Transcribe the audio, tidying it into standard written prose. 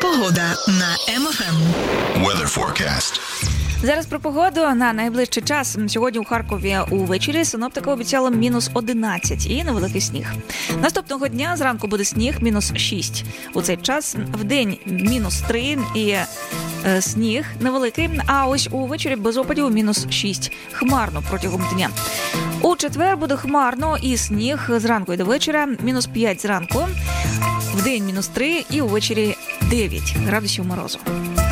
Погода на МФМ. Weather forecast. Зараз про погоду на найближчий час. Сьогодні у Харкові увечері синоптики обіцяли мінус 11 і невеликий сніг. Наступного дня зранку буде сніг, мінус 6. У цей час вдень мінус 3 і сніг невеликий, а ось увечері без опадів мінус 6. Хмарно протягом дня. У четвер буде хмарно і сніг зранку і до вечора, мінус 5 зранку, вдень мінус 3 і увечері 9 градусів морозу.